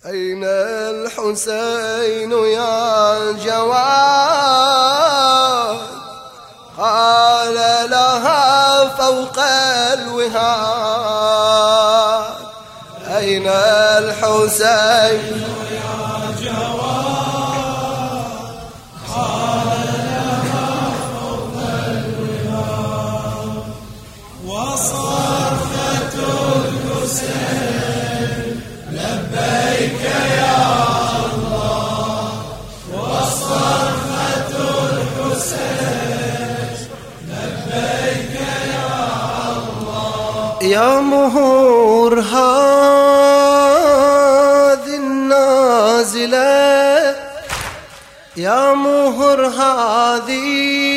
أين الحسين يا جواد؟ قال لها فوق الوهاد. أين الحسين يا جواد؟ قال لها فوق الوهاد. وصرخة الحسين لبيك يا الله. وصرخة الحسين لبيك يا الله. يا مهور هذه النازلة، يا مهر هذه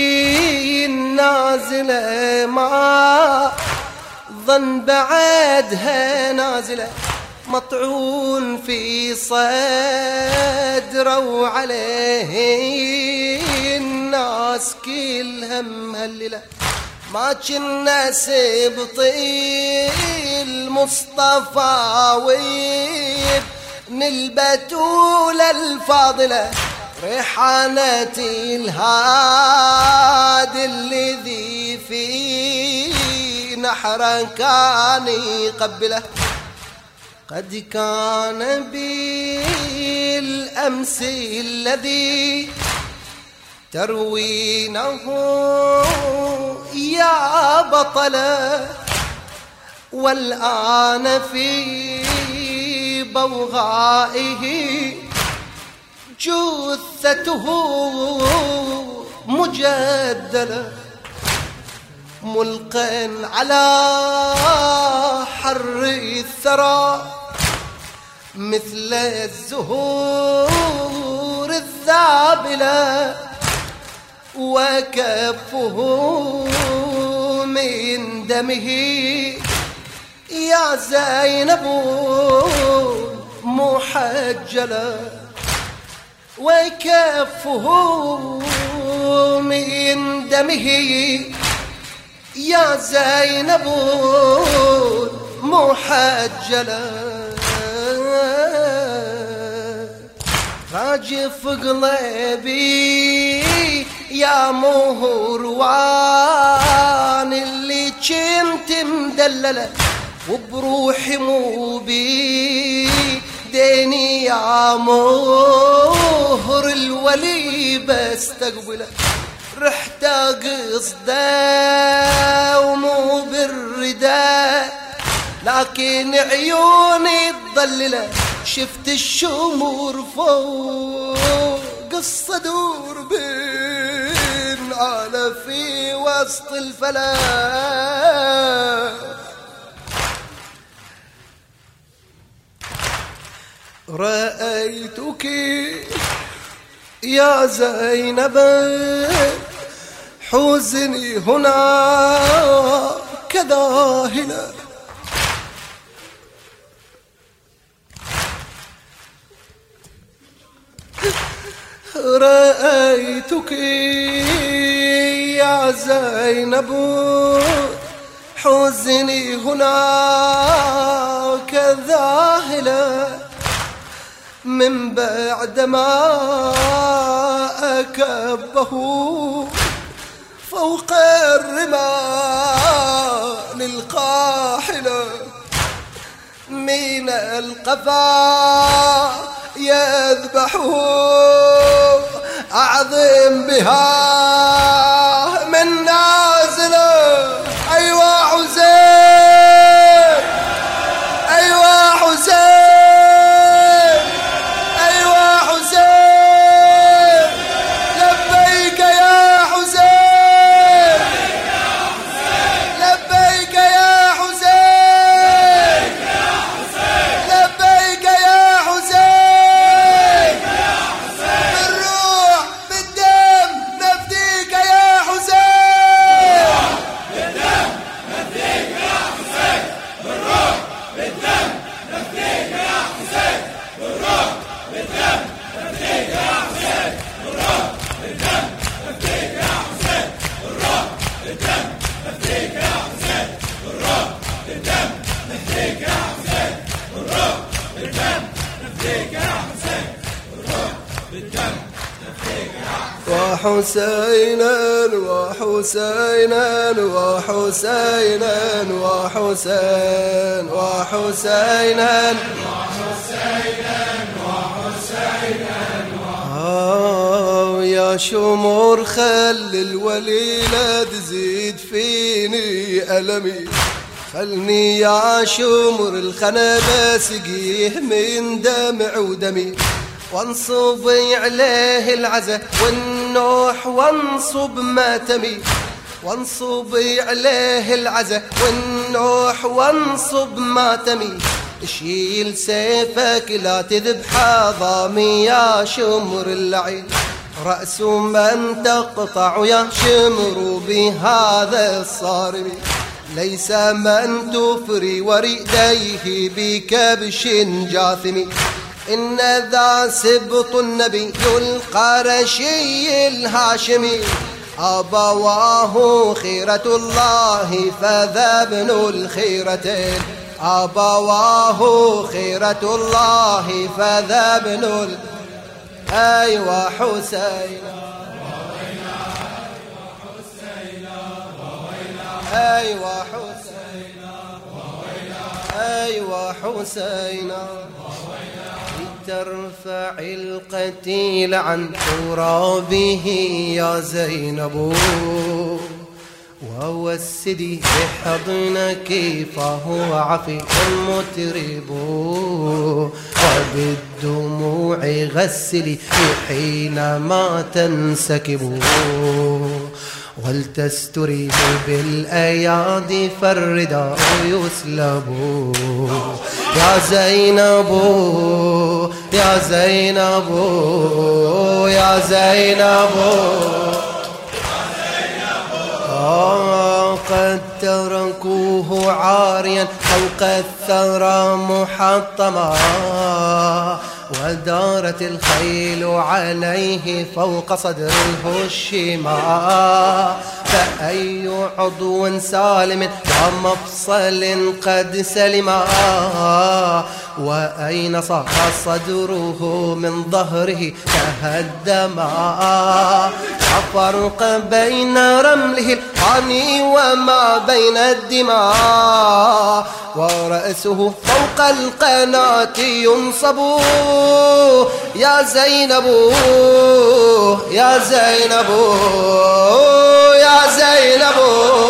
النازلة، ما ظن بعدها نازلة. مطعون في صدره وعليه الناس كلها مهللة. ما كنا سبطي المصطفى وابن البتولة الفاضلة، ريحانة الهادي الذي في نحره كان يقبله. قد كان بالأمس الذي تروينه يا بطلة، والآن في بوغائه جثته مجدلة، ملقا على حر الثرى مثل الزهور الذابلة، وكفه من دمه يا زينب محجلة، وكفه من دمه يا زينب محجلة. راجف قلبي يا مهروان اللي كنت مدللة، وبروحي مو بيديني يا مهر الولي بستقبله. رحت قصده ومو بالرداء، لكن عيوني تضلله. شفت الشمور فوق الصدور بين على في وسط الفلاح. رأيتك يا زينب حزني هنا كذاهلا، رأيتك يا زينب حزني هنا كذاهلا، من بعد ما أكبه فوق الرمال القاحلة، من القفا يذبحه أعظم بها من نازلة. أيوة حسين، أيوة حسين، أيوة حسين، لبيك يا حسين، لبيك يا حسين، لبيك يا حسين، بالروح بالدم نفديك وحسينا وحسينا وحسينا وحسين وحسينا يا شمر خل الوليلة تزيد فيني ألمي خلني يا شمر الخنبة سقيه من دمع ودمي وانصب عليه العزا والنوح وانصب ماتمي وانصب عليه العزا والنوح وانصب ماتمي شيل سيفك لا تذبح عظامي يا شمر اللعين رأس من تقطع يا شمر بهذا الصارم ليس من تفري وريديه بكبش جاثم إن ذا سبط النبي القرشي الهاشمي أبواه خيرة الله فذا ابن الخيرتين أبواه خيرة الله فذا ابن أيوة حسين أيوة حسين أيوة حسين ترفع القتيل عن ترابه يا زينب ووسدي بحضنك فهو عفي مترب وبالدموع غسلي حينما تنسكب ولتستري بالأيادي فالرداء يسلب يا زينب يا زينب يا زينب قد تركوه عاريا فوق الثرى محطما ودارت الخيل عليه فوق صدر الهشيما فأي عضو سالم ومفصل قد سلما وأين صار صدره من ظهره تهدما فرق بين رمله الحامي وما بين الدماء ورأسه فوق القناة ينصب يا زينب يا زينب يا زينب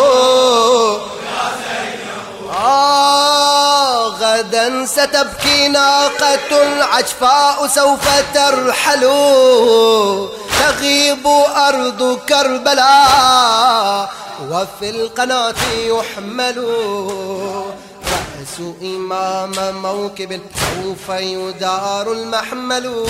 غدا ستبكي ناقة العجفاء سوف ترحل تغيب أرض كربلاء وفي القناة يحمل رأس إمام موكب سوف يدار المحمل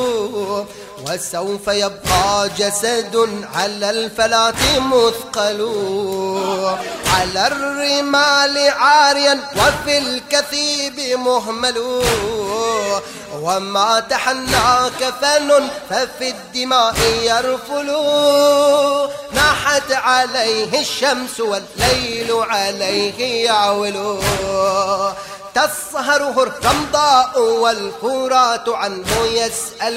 وسوف يبقى جسد على الفلاة مثقل على الرمال عاريا وفي الكثيب مهمل وما تحنى كفن ففي الدماء يرفل ناحت عليه الشمس والليل عليه يعول تسهره الرمضاء والفرات عنه يسأل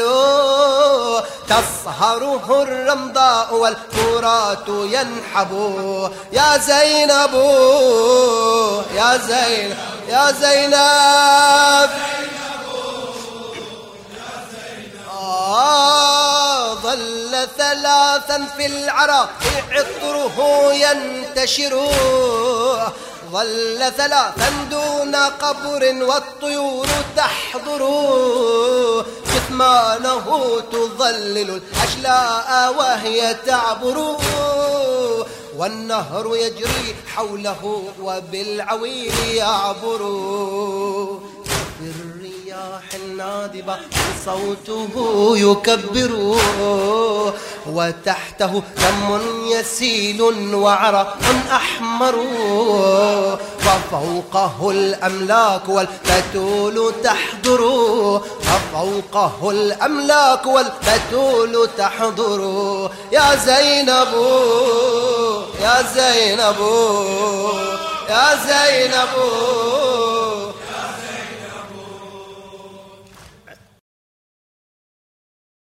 تسهره الرمضاء والفرات ينحب يا زينب يا زينب يا زينب ظل ثلاثا في العراء عطره ينتشر ظل ثلاثا دون قبر والطيور تحضر جثمانه تظلل الأشلاء وهي تعبر والنهر يجري حوله وبالعويل يعبر بالرياح النادبة صوته يكبر وتحته دم يسيل وعرق أحمر وفوقه الأملاك والبتول تحضر وفوقه الأملاك والبتول تحضر يا زينب يا زينب يا زينب